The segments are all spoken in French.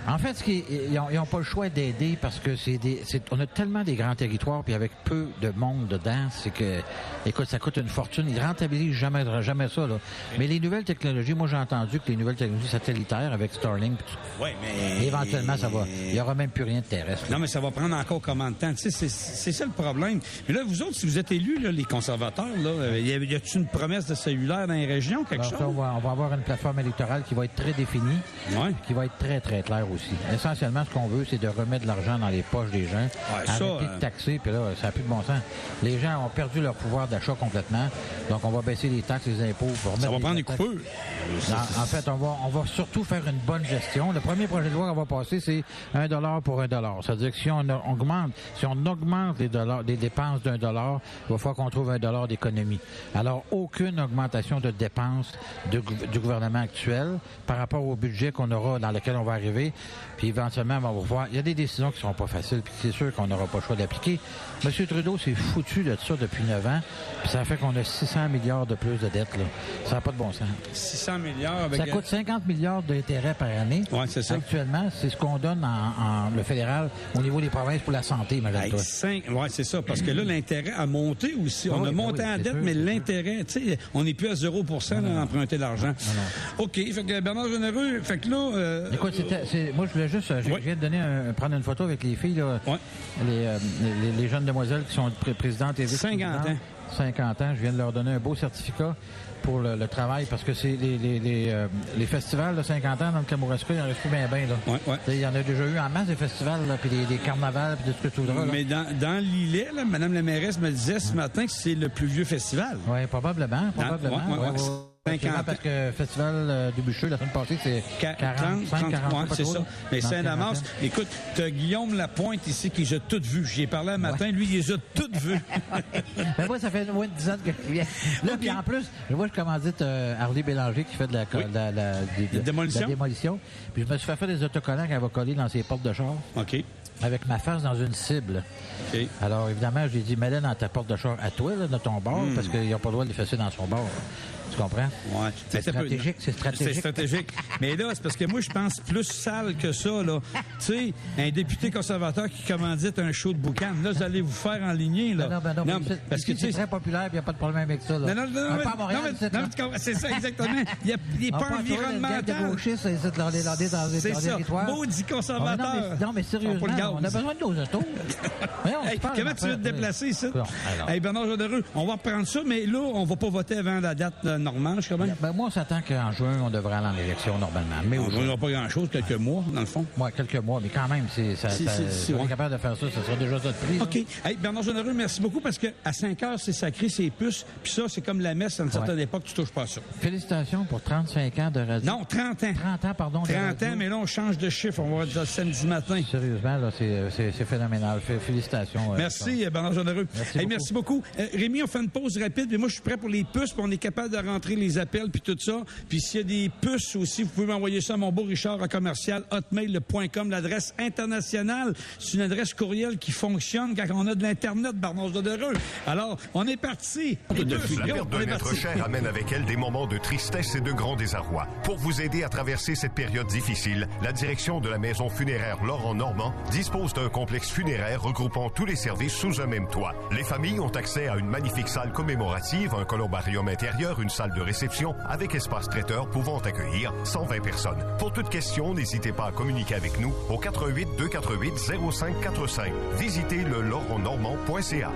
En fait, ils n'ont pas le choix d'aider parce que on a tellement des grands territoires puis avec peu de monde dedans, c'est que, écoute, ça coûte une fortune. Ils rentabilisent jamais ça, là. Mais les nouvelles technologies, moi, j'ai entendu que les nouvelles technologies satellitaires avec Starlink, mais éventuellement, ça va. Il n'y aura même plus rien de terrestre. Non, mais ça va prendre encore combien de temps? Tu sais, c'est ça le problème. Mais là, vous autres, si vous êtes élus, là, les conservateurs, là, y a-t-il une promesse de cellulaire dans les régions, quelque chose? On va avoir une plateforme électorale qui va être très définie, qui va être très, très claire aussi. Essentiellement, ce qu'on veut, c'est de remettre de l'argent dans les poches des gens, arrêter de taxer, puis là, ça n'a plus de bon sens. Les gens ont perdu leur pouvoir d'achat complètement, donc on va baisser les taxes, les impôts. Ça va prendre des coupures. En fait, on va surtout faire une bonne gestion. Le premier projet de loi qu'on va passer, c'est $1 pour $1. C'est-à-dire que si on augmente les dépenses d'$1, il va falloir qu'on trouve $1 d'économie. Alors, aucune augmentation de dépenses du gouvernement actuel par rapport au budget qu'on aura, dans lequel on va arriver. Puis éventuellement, on va voir. Il y a des décisions qui seront pas faciles, puis c'est sûr qu'on n'aura pas le choix d'appliquer. M. Trudeau s'est foutu de ça depuis 9 ans, puis ça fait qu'on a 600 milliards de plus de dettes, là. Ça n'a pas de bon sens. 600 milliards avec... Ça coûte 50 milliards d'intérêts par année. Oui, c'est ça. Actuellement, c'est ce qu'on donne en le fédéral au niveau des provinces pour la santé, imagine-toi. Oui, c'est ça, parce que là, l'intérêt a monté aussi. On a monté en dette, mais l'intérêt, tu sais, on n'est plus à 0% d'emprunter l'argent. OK, fait que Bernard Généreux, fait que là... Écoute, moi, je voulais juste... Je viens de prendre une photo avec les filles, là, les jeunes demoiselles qui sont présidentes et vice-présidentes. 50 ans. Je viens de leur donner un beau certificat pour le travail, parce que c'est les festivals de 50 ans dans le Kamouraska, il en reste plus bien, là. Il y en a déjà eu en masse des festivals, là, puis des carnavals, puis de ce que tu voudras, là. Mais dans l'îlet, là, Mme la mairesse me disait ce matin que c'est le plus vieux festival. Oui, probablement. Parce que Festival du Bûcheux, la semaine passée, c'est 40, c'est ça. Mais Saint-Damas, écoute, t'as Guillaume Lapointe ici qui les a toutes vues. J'y ai parlé un matin, lui, il les a toutes vues. Mais moi, ça fait moins de 10 ans que je viens. Là, puis en plus, moi, je commandite Harley Bélanger qui fait de la démolition. Puis je me suis fait faire des autocollants qu'elle va coller dans ses portes de char. OK. Avec ma face dans une cible. OK. Alors, évidemment, j'ai dit, mets-la dans ta porte de char à toi, là, de ton bord, parce qu'il n'a pas le droit de l'effacer dans son bord. Tu comprends? Ouais. C'est stratégique. C'est stratégique. Mais là, c'est parce que moi, je pense plus sale que ça, là. Tu sais, un député conservateur qui commandite un show de boucan. Là, vous allez vous faire enligner, là. Non, parce que c'est très populaire, il n'y a pas de problème avec ça, là. Non, pas à Montréal, c'est ça, exactement. Il n'est pas environnemental. C'est ça. Maudit conservateur. Non, mais sérieusement, on a besoin de nos autos. Comment tu veux te déplacer, ça? Hey, Bernard Généreux, on va reprendre ça, mais là, on va pas voter avant la date normale, je crois bien. Moi, on s'attend qu'en juin, on devrait aller en élection normalement. Mais on n'aura pas grand-chose, quelques mois, dans le fond. Oui, quelques mois, mais quand même, si on est capable de faire ça, ça sera déjà ça de prix. OK. Hey, Bernard Généreux, merci beaucoup, parce que à 5 heures, c'est sacré, c'est puce, puis ça, c'est comme la messe à une certaine époque, tu touches pas à ça. Félicitations pour 35 ans de radio. Non, 30 ans. 30 ans, pardon. 30 ans, mais là, on change de chiffre, on va dire samedi matin. Sérieusement, là, c'est phénoménal. Félicitations. Merci, Bernard Généreux. Merci beaucoup. Rémi, on fait une pause rapide, mais moi, je suis prêt pour les puces, puis on est capable de rentrer les appels, puis tout ça. Puis s'il y a des puces aussi, vous pouvez m'envoyer ça à mon beau Richard à commercial@hotmail.com, l'adresse internationale. C'est une adresse courriel qui fonctionne quand on a de l'Internet, Bernard Généreux. Alors, on est parti. La perte d'un être cher amène avec elle des moments de tristesse et de grand désarroi. Pour vous aider à traverser cette période difficile, la direction de la maison funéraire Laurent Normand dispose d'un complexe funéraire regroupant tous les services sous un même toit. Les familles ont accès à une magnifique salle commémorative, un columbarium intérieur, une salle de réception avec espace traiteur pouvant accueillir 120 personnes. Pour toute question, n'hésitez pas à communiquer avec nous au 88 248 0545. Visitez le laurentnormand.ca.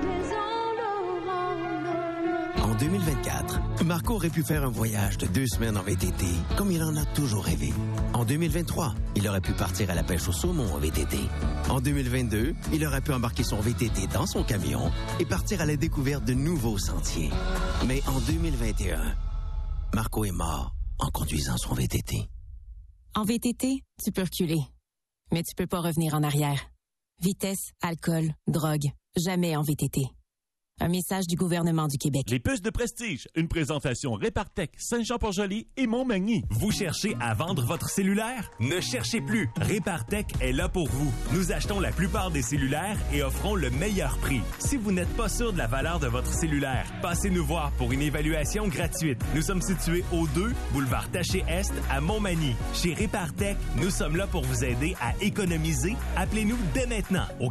En 2024, Marco aurait pu faire un voyage de 2 semaines en VTT, comme il en a toujours rêvé. En 2023, il aurait pu partir à la pêche au saumon en VTT. En 2022, il aurait pu embarquer son VTT dans son camion et partir à la découverte de nouveaux sentiers. Mais en 2021, Marco est mort en conduisant son VTT. En VTT, tu peux reculer, mais tu peux pas revenir en arrière. Vitesse, alcool, drogue, jamais en VTT. Un message du gouvernement du Québec. Les puces de prestige, une présentation Répartec, Saint-Jean-Port-Joli et Montmagny. Vous cherchez à vendre votre cellulaire? Ne cherchez plus. Répartec est là pour vous. Nous achetons la plupart des cellulaires et offrons le meilleur prix. Si vous n'êtes pas sûr de la valeur de votre cellulaire, passez nous voir pour une évaluation gratuite. Nous sommes situés au 2 boulevard Taché-Est à Montmagny. Chez Répartec, nous sommes là pour vous aider à économiser. Appelez-nous dès maintenant au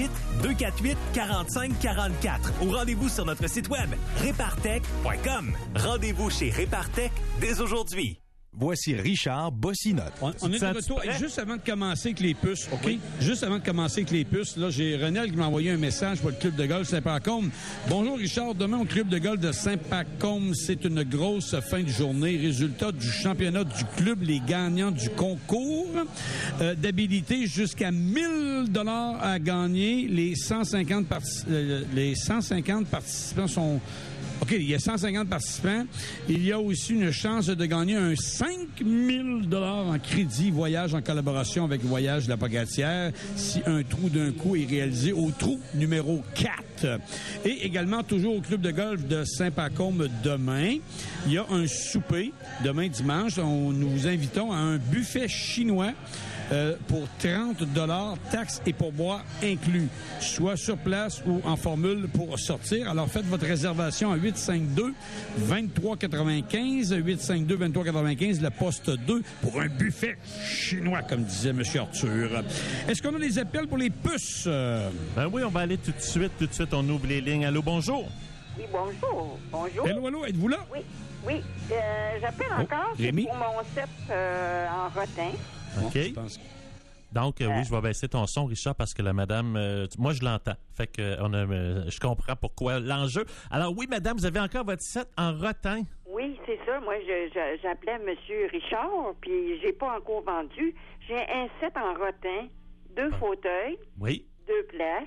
418-248-4544 ou rendez-vous sur notre site web répartec.com. Rendez-vous chez Répartec dès aujourd'hui. Voici Richard Bossinotte. On est de retour. Et juste avant de commencer avec les puces, OK? Oui. Juste avant de commencer avec les puces, là, j'ai Renel qui m'a envoyé un message pour le club de golf Saint-Pacôme. Bonjour Richard, demain au club de golf de Saint-Pacôme, c'est une grosse fin de journée. Résultat du championnat du club, les gagnants du concours d'habilité jusqu'à 1 000 $ à gagner. Les 150 participants sont... OK, il y a 150 participants. Il y a aussi une chance de gagner un 5 000 $ en crédit voyage en collaboration avec Voyage de la Pagatière si un trou d'un coup est réalisé au trou numéro 4. Et également, toujours au club de golf de Saint-Pacôme demain, il y a un souper demain dimanche. Nous vous invitons à un buffet chinois pour 30 $, taxes et pourboires inclus, soit sur place ou en formule pour sortir. Alors, faites votre réservation à 852-2395, 852-2395, le poste 2, pour un buffet chinois, comme disait M. Arthur. Est-ce qu'on a des appels pour les puces? Ben oui, on va aller tout de suite, on ouvre les lignes. Allô, bonjour. Oui, bonjour. Bonjour. Allô, êtes-vous là? Oui. J'appelle encore, c'est Rémi? pour mon set en rotin. OK. Donc, oui, je vais baisser ton son, Richard, parce que la madame... moi, je l'entends. Fait que je comprends pourquoi l'enjeu. Alors, oui, madame, vous avez encore votre set en rotin? Oui, c'est ça. Moi, j'appelais M. Richard, puis j'ai pas encore vendu. J'ai un set en rotin, 2 fauteuils, oui, 2 places,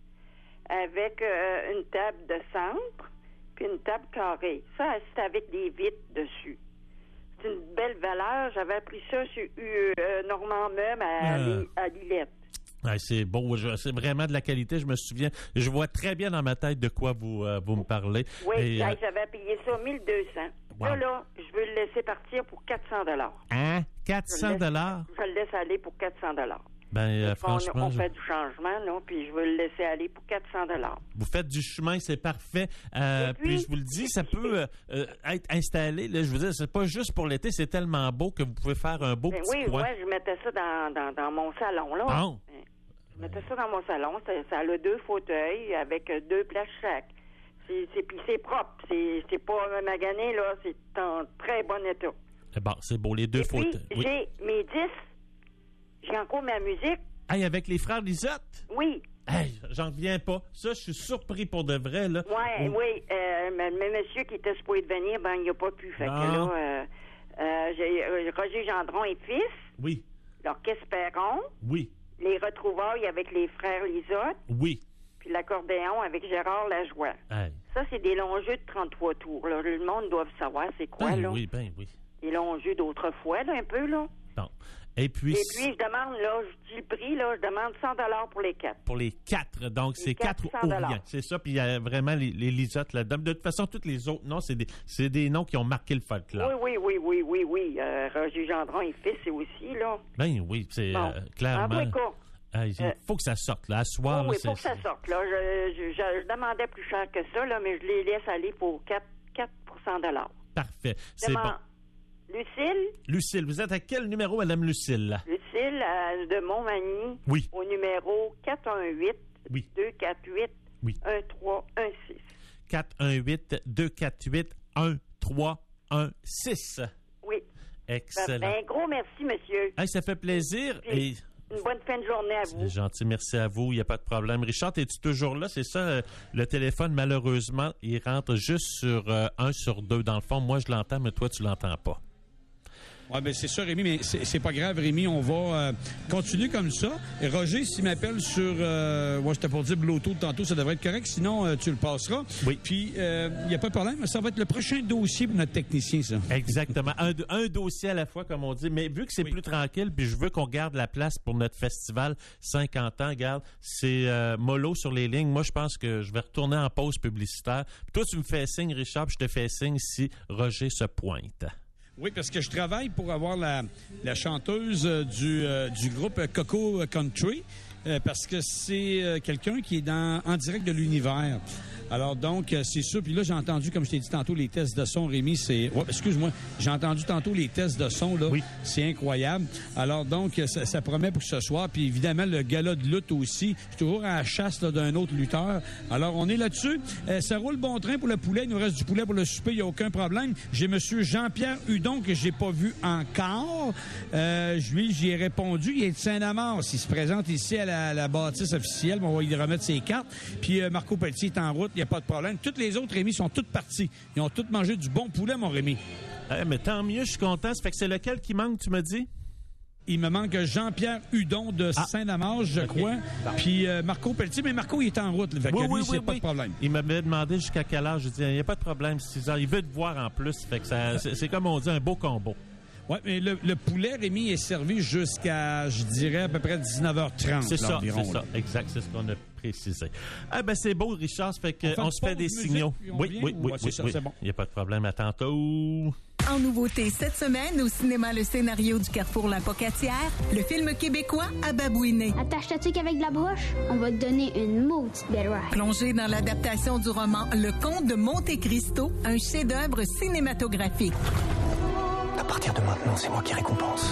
avec une table de centre, puis une table carrée. Ça, c'est avec des vitres dessus. C'est une belle valeur. J'avais appris ça sur Normand Meuble à Lillette. Ouais, c'est beau. C'est vraiment de la qualité. Je me souviens. Je vois très bien dans ma tête de quoi vous me parlez. Oui, j'avais payé ça 1 200. Wow. Là, je veux le laisser partir pour 400 $. Hein? 400 $? Je le laisse aller pour 400 $. Ben, franchement... On fait du changement, là, puis je veux le laisser aller pour 400 $. Vous faites du chemin, c'est parfait. Puis je vous le dis, ça peut être installé. Là, je vous dis, c'est pas juste pour l'été, c'est tellement beau que vous pouvez faire un beau petit coin. Oui, je mettais ça dans mon salon, là. Oh. Je mettais ça dans mon salon. Ça a 2 fauteuils avec 2 places chaque. Puis c'est propre. C'est pas magané, là. C'est en très bon état. Bon, c'est beau, les 2 fauteuils. Puis, j'ai mes 10. J'ai encore ma musique. Hey, avec les frères Lisotte? Oui. Hey, j'en reviens pas. Ça, je suis surpris pour de vrai, là. Oui. Mais monsieur qui était supposé de venir, ben, il n'a pas pu. Fait que là, j'ai Roger Gendron et fils. Oui. L'Orchestre Perron. Oui. Les retrouvailles avec les frères Lisotte. Oui. Puis l'accordéon avec Gérard Lajoie. Hey. Ça, c'est des longs jeux de 33 tours. Là. Le monde doit savoir c'est quoi, là. Oui. Des longs jeux d'autrefois, là, un peu, là. Bon. Et puis, je demande, là, je dis le prix, là, je demande 100 $ pour les 4. Pour les 4, donc c'est 4 ou rien. C'est ça, puis il y a vraiment les Lisotte là-dedans. De toute façon, tous les autres noms, c'est des noms qui ont marqué le folklore. Oui. Roger Gendron et fils, c'est aussi, là. Ben oui, c'est clairement... Il faut que ça sorte, là, à soir. Oui, il faut que ça sorte, là. Je demandais plus cher que ça, là, mais je les laisse aller pour 4 pour 100 $. Parfait, c'est bon. Lucille, vous êtes à quel numéro, Madame Lucille? Lucille, de Montmagny. Oui. Au numéro 418-248-1316. 418-248-1316. Oui. Excellent. Un gros merci, monsieur. Hey, ça fait plaisir. Et une bonne fin de journée à vous. C'est gentil, merci à vous. Il n'y a pas de problème. Richard, es-tu toujours là? C'est ça, le téléphone, malheureusement, il rentre juste sur 1 sur 2. Dans le fond, moi, je l'entends, mais toi, tu l'entends pas. Oui, bien, c'est ça, Rémi, mais c'est pas grave, Rémi. On va continuer comme ça. Et Roger, s'il m'appelle sur... moi, j'étais pour dire Bluetooth tantôt, ça devrait être correct. Sinon, tu le passeras. Oui. Puis, il n'y a pas de problème. Ça va être le prochain dossier pour notre technicien, ça. Exactement. Un dossier à la fois, comme on dit. Mais vu que c'est plus tranquille, puis je veux qu'on garde la place pour notre festival 50 ans, regarde, c'est mollo sur les lignes. Moi, je pense que je vais retourner en pause publicitaire. Puis toi, tu me fais signe, Richard, puis je te fais signe si Roger se pointe. Oui, parce que je travaille pour avoir la chanteuse du groupe Coco Country, parce que c'est quelqu'un qui est en direct de l'univers. Alors donc, c'est sûr. Puis là, j'ai entendu, comme je t'ai dit tantôt, les tests de son, Rémi, c'est... Ouais, excuse-moi, j'ai entendu tantôt les tests de son, là. Oui. C'est incroyable. Alors donc, ça promet pour ce soir. Puis évidemment, le gala de lutte aussi. Je suis toujours à la chasse là, d'un autre lutteur. Alors, on est là-dessus. Ça roule bon train pour le poulet. Il nous reste du poulet pour le souper. Il n'y a aucun problème. J'ai M. Jean-Pierre Hudon, que j'ai pas vu encore. J'y ai répondu. Il est de Saint-Damas. Il se présente ici à la bâtisse officielle. On va lui remettre ses cartes. Puis Marco Pelletier est en route. Il n'y a pas de problème. Toutes les autres, Rémi, sont toutes parties. Ils ont toutes mangé du bon poulet, mon Rémi. Mais tant mieux, je suis content. Ça fait que c'est lequel qui manque, tu me dis? Il me manque Jean-Pierre Hudon de Saint-Damas, je crois. Puis Marco Pelletier. Mais Marco, il est en route. Fait que lui, c'est pas de problème. Il m'avait demandé jusqu'à quelle heure. Je dis, il n'y a pas de problème. 6 heures. Il veut te voir en plus. Fait que c'est comme on dit, un beau combo. Oui, mais le poulet, Rémi, est servi jusqu'à, je dirais, à peu près 19h30. C'est ça, environ, c'est ça. Exact, c'est ce qu'on a précisé. Ah ben c'est beau, Richard, ça fait qu'on se fait des signaux. Oui, c'est bon. Il n'y a pas de problème. À tantôt. En nouveauté cette semaine, au cinéma Le Scénario du Carrefour La Pocatière, le film québécois À babouiner. Attache ta tuque avec de la broche, on va te donner une maudite belle ride. Plongé dans l'adaptation du roman Le Comte de Monte Cristo, un chef-d'œuvre cinématographique. À partir de maintenant, c'est moi qui récompense.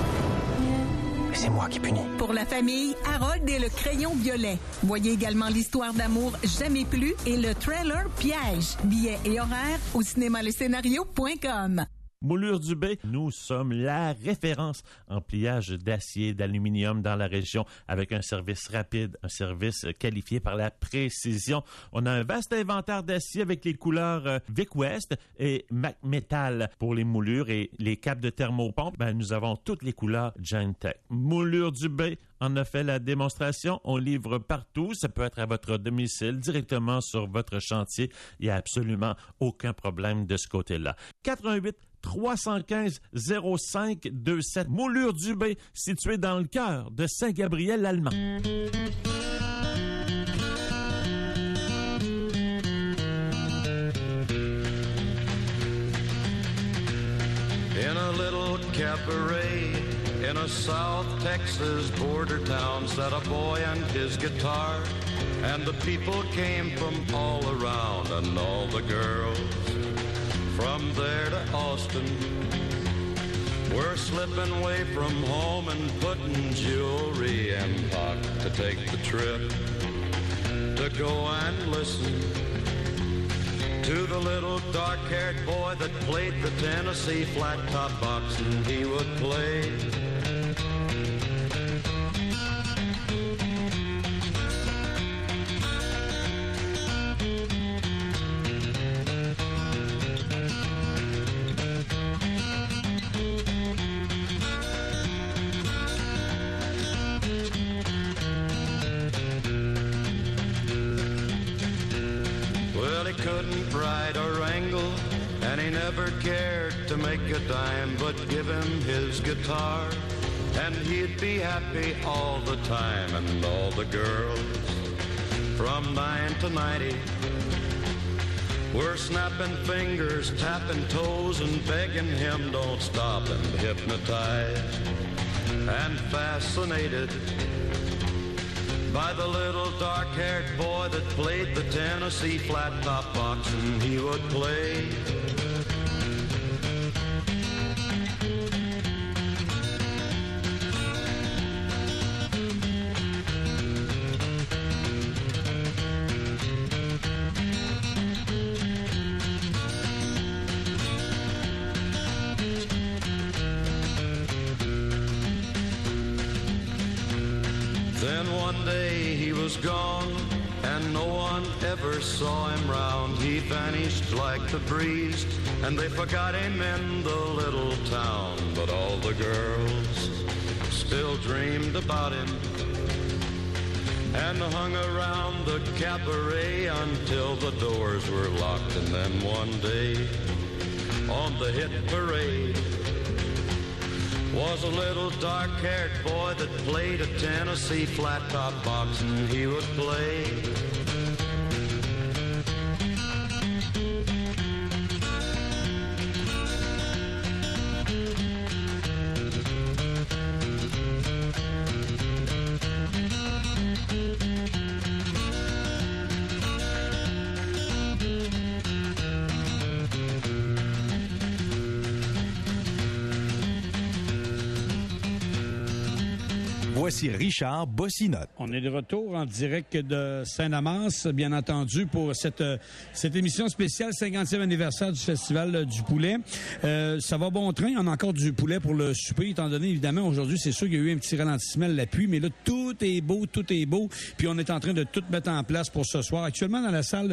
Et c'est moi qui punis. Pour la famille, Harold et le crayon violet. Voyez également l'histoire d'amour Jamais plus et le trailer Piège. Billets et horaires au cinémalescénario.com. Moulures du Bay, nous sommes la référence en pliage d'acier et d'aluminium dans la région avec un service rapide, un service qualifié par la précision. On a un vaste inventaire d'acier avec les couleurs Vic West et Mac Metal pour les moulures et les capes de thermopompe. Nous avons toutes les couleurs Gentech. Moulures du Bay en a fait la démonstration. On livre partout. Ça peut être à votre domicile, directement sur votre chantier. Il n'y a absolument aucun problème de ce côté-là. 88 315 05 27. Moulures du Bay, situé dans le cœur de Saint-Gabriel-Allemand. In a little cabaret in a South Texas border town sat a boy and his guitar, and the people came from all around, and all the girls from there to Austin we're slipping away from home and putting jewelry in pocket to take the trip to go and listen to the little dark-haired boy that played the Tennessee flat-top box, and he would play cared to make a dime, but give him his guitar and he'd be happy all the time. And all the girls from 9 to 90 were snapping fingers, tapping toes, and begging him don't stop, and hypnotized and fascinated by the little dark-haired boy that played the Tennessee flat-top box, and he would play gone, and no one ever saw him round. He vanished like the breeze, and they forgot him in the little town. But all the girls still dreamed about him and hung around the cabaret until the doors were locked. And then one day on the hit parade was a little dark-haired boy that played a Tennessee flat-top box, and he would play Voici Richard Bossinotte. On est de retour en direct de Saint-Damas, bien entendu, pour cette émission spéciale 50e anniversaire du Festival du Poulet. Ça va bon train. On a encore du poulet pour le souper, étant donné, évidemment, aujourd'hui, c'est sûr qu'il y a eu un petit ralentissement de la pluie, mais là, tout est beau. Puis on est en train de tout mettre en place pour ce soir. Actuellement, dans la salle